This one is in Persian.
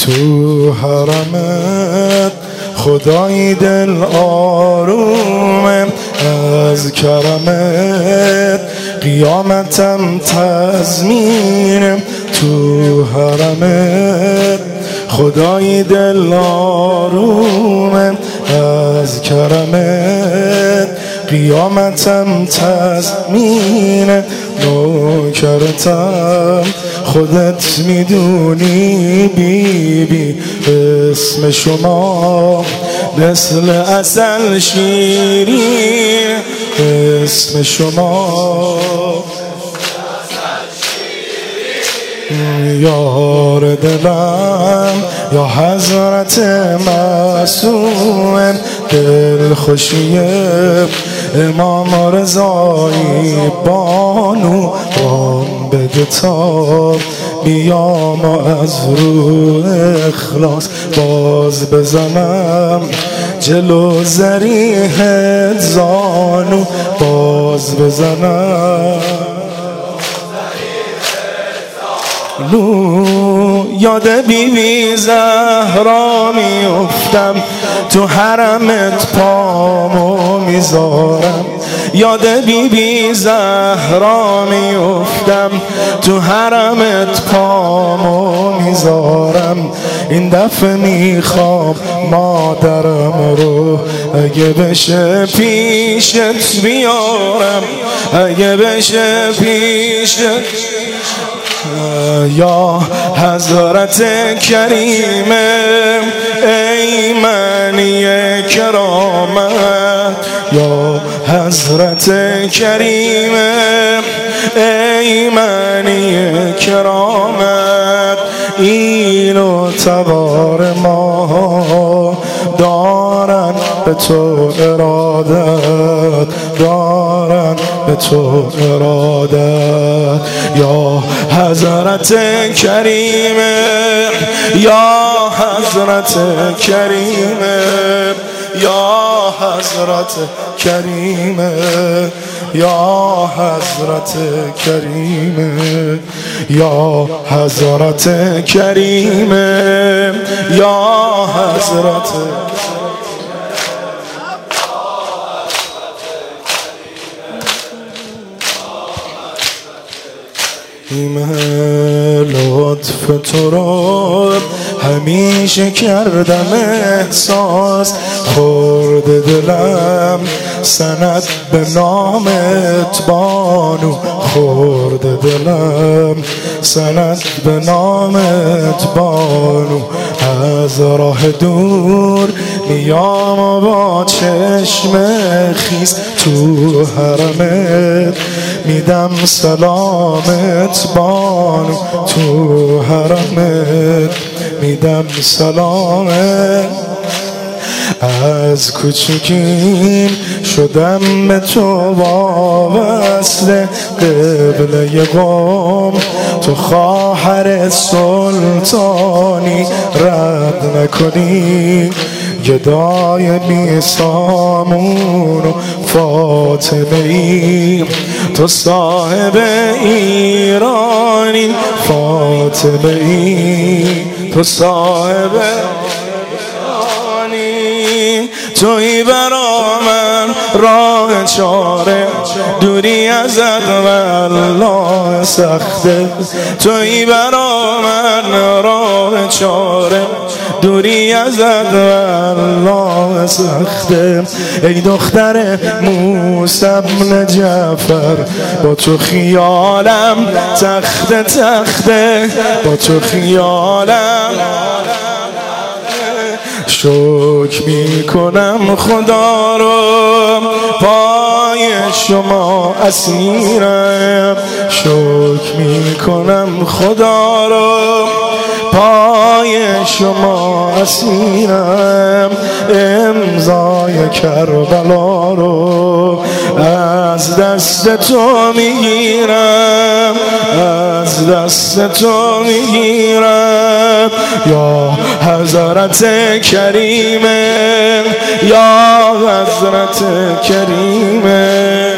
تو حرمت خدای دل آرومه، از کرمت قیامتم تضمینه. تو حرمت خدای دل آرومه، از کرمت قیامتم تضمینه. نوکرتم خودت میدونی بیبی، اسم شما مثل عسل شیرین، اسم شما یار دلم یا حضرت معصوم، دل خوشی امام رضایی بانو. رام بده تا بیام و از رو اخلاص باز بزنم جلو ذریح زانو، باز بزنم یاد بیبی زهرا میفتم، تو حرمت پامو میذارم. یاد بیبی زهرا میفتم، تو حرمت پامو میذارم. این دفعه میخوام مادرم رو اگه بشه پیشت بیارم، اگه بشه پیشت. یا حضرت کریم ای معنی کرامت، یا حضرت کریم ای معنی کرامت. اینو تبار ما دارن به تو ارادت، دارن به تو ارادت. یا حضرت کریم، یا حضرت کریم، یا حضرت کریم، یا حضرت کریم، یا حضرت کریم، یا حضرت لطف تو رو همیشه کردم احساس، خورده دلم سند به نامت بانو، خورده دلم سند به نامت بانو. از راه دور میام و با چشم خیز تو حرمت میدم سلامت بانو، تو حرمت میدم سلامت. از کوچکیم شدم به تو وابسته، قبله قوم تو خواهر سلطانی، رد نکنی گدای بی سامون و فاطمه ای، تو صاحب ایرانی فاطمه ای، تو صاحب ایرانی. توی برا من راه چاره، دوری ازت والله سخته. توی برا من راه چاره، دوری ازت والله سخته. ای دختر موسی بن جعفر، با تو خیالم تخته تخته، با تو خیالم شکر میکنم خدا رو، پای شما اسیرم. شکر میکنم خدا رو، پای شما اسیرم. امضای کربلا رو از دست تو میگیرم، از دست تو میگیرم. یا حضرت کریم، یا حضرت کریم.